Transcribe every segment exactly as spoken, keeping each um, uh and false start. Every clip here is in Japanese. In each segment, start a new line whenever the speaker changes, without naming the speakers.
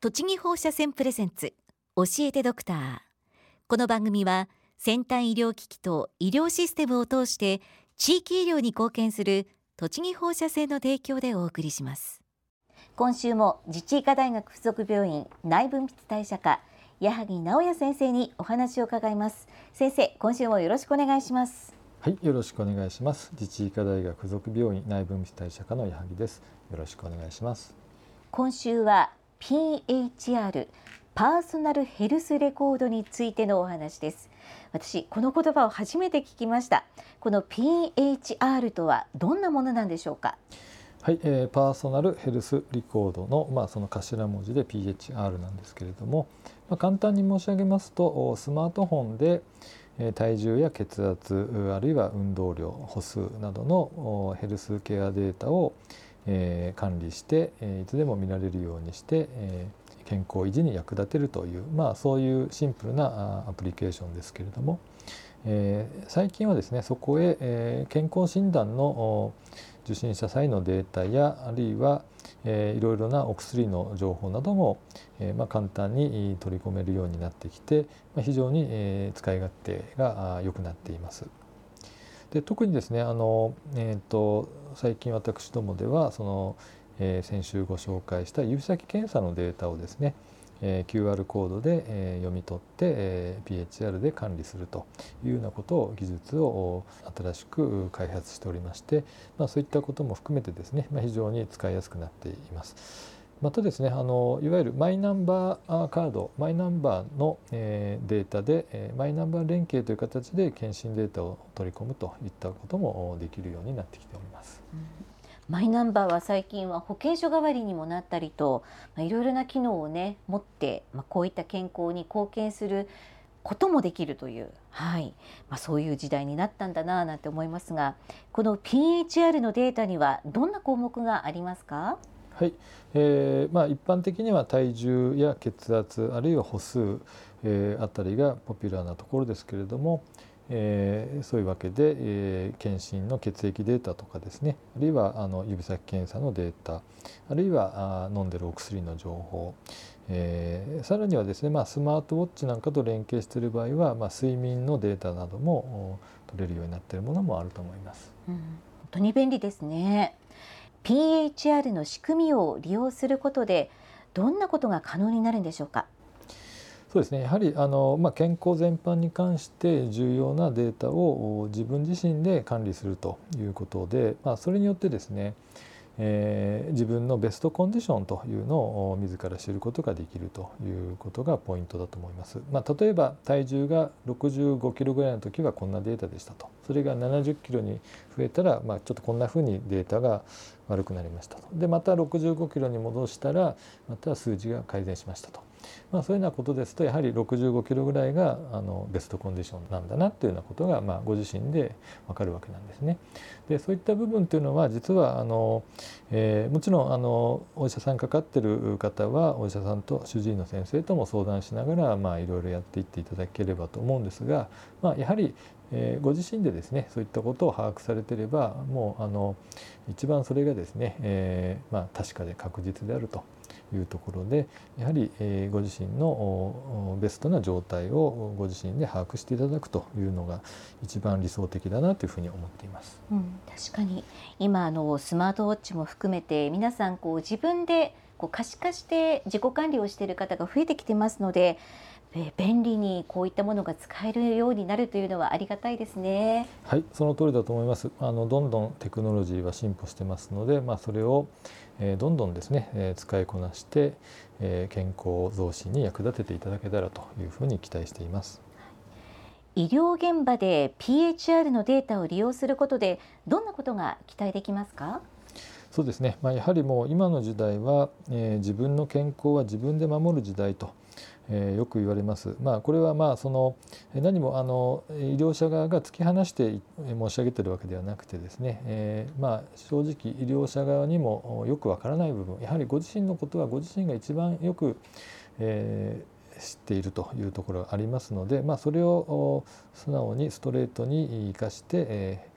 栃木放射線プレゼンツ教えてドクター。この番組は先端医療機器と医療システムを通して地域医療に貢献する栃木放射線の提供でお送りします。今週も自治医科大学附属病院内分泌代謝科矢作直也先生にお話を伺います。先生、今週もよろしくお願いします。
はい、よろしくお願いします。自治医科大学附属病院内分泌代謝科の矢作です。よろしくお願いします。
今週は ピーエイチアール パーソナルヘルスレコードについてのお話です。私この言葉を初めて聞きました。この ピーエイチアール とはどんなものなんでしょうか。
はい、えー、パーソナルヘルスリコードの、まあ、その頭文字で ピーエイチアール なんですけれども、まあ、簡単に申し上げますとスマートフォンで体重や血圧あるいは運動量歩数などのヘルスケアデータをえー、管理して、えー、いつでも見られるようにして、えー、健康維持に役立てるという、まあ、そういうシンプルなアプリケーションですけれども、えー、最近はですねそこへ、えー、健康診断の受診者さえのデータやあるいは、えー、いろいろなお薬の情報なども、えーまあ、簡単に取り込めるようになってきて、まあ、非常に、えー、使い勝手が良くなっています。で特にですねあの、えー、と最近私どもではその、えー、先週ご紹介した指先検査のデータをですね、えー、キューアール コードで、えー、読み取って、えー、ピーエイチアール で管理するというようなことを技術を新しく開発しておりまして、まあ、そういったことも含めてですね、まあ、非常に使いやすくなっています。またですねあのいわゆるマイナンバーカードマイナンバーの、えー、データで、えー、マイナンバー連携という形で検診データを取り込むといったこともできるようになってきております。
うん、マイナンバーは最近は保険証代わりにもなったりと、まあ、いろいろな機能をね持って、まあ、こういった健康に貢献することもできるという、はいまあ、そういう時代になったんだななんて思いますが、この ピーエイチアール のデータにはどんな項目がありますか。
はい、えーまあ、一般的には体重や血圧あるいは歩数、えー、あたりがポピュラーなところですけれども、えー、そういうわけで、えー、検診の血液データとかですねあるいはあの指先検査のデータあるいはあ飲んでるお薬の情報、えー、さらにはですね、まあ、スマートウォッチなんかと連携している場合は、まあ、睡眠のデータなども取れるようになっているものもあると思います。
うん、本当に便利ですね。ピーエイチアール の仕組みを利用することでどんなことが可能になるんでしょうか。
そうですね、やはりあの、まあ、健康全般に関して重要なデータを自分自身で管理するということで、まあ、それによってですね、えー、自分のベストコンディションというのを自ら知ることができるということがポイントだと思います。まあ、例えば体重がろくじゅうごキロぐらいの時はこんなデータでしたと、それがななじゅっキロに増えたら、まあ、ちょっとこんなふうにデータが悪くなりましたと。でまたろくじゅうごキロに戻したらまた数字が改善しましたと。まあ、そういうようなことですとやはりろくじゅうごキロぐらいがあのベストコンディションなんだなというようなことが、まあ、ご自身で分かるわけなんですね。でそういった部分というのは実はあの、えー、もちろんあのお医者さんかかってる方はお医者さんと主治医の先生とも相談しながら、まあ、いろいろやっていっていただければと思うんですが、まあ、やはりえー、ご自身でですねそういったことを把握されていればもうあの一番それがですね、えーまあ、確かで確実であるというところでやはり、えー、ご自身のベストな状態をご自身で把握していただくというのが一番理想的だなというふうに思っています。
うん、確かに今あのスマートウォッチも含めて皆さんこう自分でこう可視化して自己管理をしている方が増えてきてますので、え便利にこういったものが使えるようになるというのはありがたいですね。
はい、その通りだと思います。あのどんどんテクノロジーは進歩してますので、まあ、それを、えー、どんどんですね、えー、使いこなして、えー、健康増進に役立てていただけたらというふうに期待しています。
医療現場で ピーエイチアール のデータを利用することでどんなことが期待できますか。
そうですね、まあ、やはりもう今の時代は、えー、自分の健康は自分で守る時代と、えー、よく言われます。まあ、これはまあその何もあの医療者側が突き放して申し上げているわけではなくてですね、えー、まあ正直医療者側にもよくわからない部分やはりご自身のことはご自身が一番よく、えー、知っているというところがありますので、まあ、それを素直にストレートに生かして、えー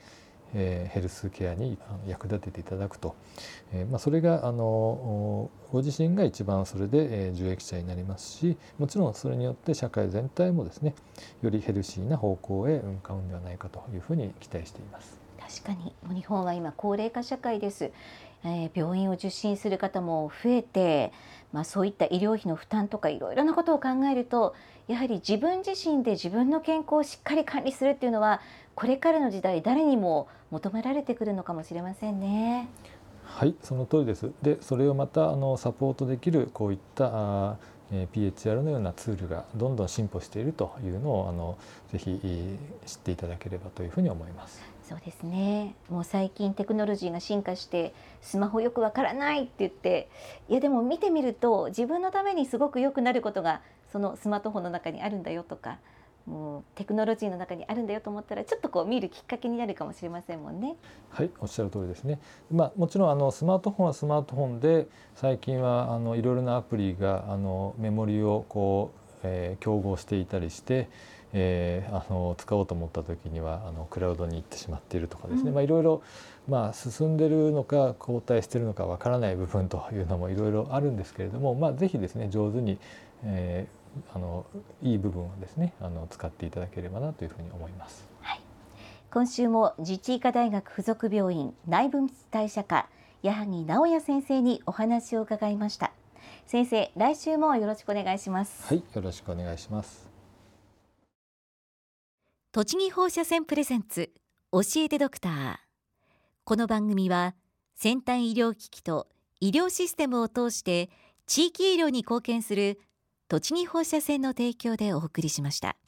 えー、ヘルスケアに役立てていただくと、えーまあ、それがあのご自身が一番それで受益者になりますし、もちろんそれによって社会全体もですねよりヘルシーな方向へ向かうんではないかというふうに期待しています。
確かに日本は今高齢化社会です。えー、病院を受診する方も増えて、まあ、そういった医療費の負担とかいろいろなことを考えると、やはり自分自身で自分の健康をしっかり管理するっていうのはこれからの時代誰にも求められてくるのかもしれませんね。
はい、その通りです。で、それをまたあのサポートできるこういったあ、えー、ピーエイチアール のようなツールがどんどん進歩しているというのをあのぜひ知っていただければというふうに思います。
そうですね。もう最近テクノロジーが進化してスマホよくわからないって言って、いやでも見てみると自分のためにすごく良くなることがそのスマートフォンの中にあるんだよとか、もうテクノロジーの中にあるんだよと思ったらちょっとこう見るきっかけになるかもしれませんもんね。
はい、おっしゃる通りですね。まあ、もちろんあのスマートフォンはスマートフォンで最近はあのいろいろなアプリがあのメモリをこう、えー、競合していたりして、えー、あの使おうと思った時にはあのクラウドに行ってしまっているとかですね、うん、まあいろいろまあ進んでるのか後退しているのかわからない部分というのもいろいろあるんですけれども、まあぜひですね上手に、えーあのいい部分をですねあの使っていただければなというふうに思います。
はい、今週も自治医科大学附属病院内分泌代謝科矢萩直也先生にお話を伺いました。先生、来週もよろしくお願いします。
はい、よろしくお願いします。
栃木放射線プレゼンツ教えてドクター。この番組は先端医療機器と医療システムを通して地域医療に貢献する栃木放射線の提供でお送りしました。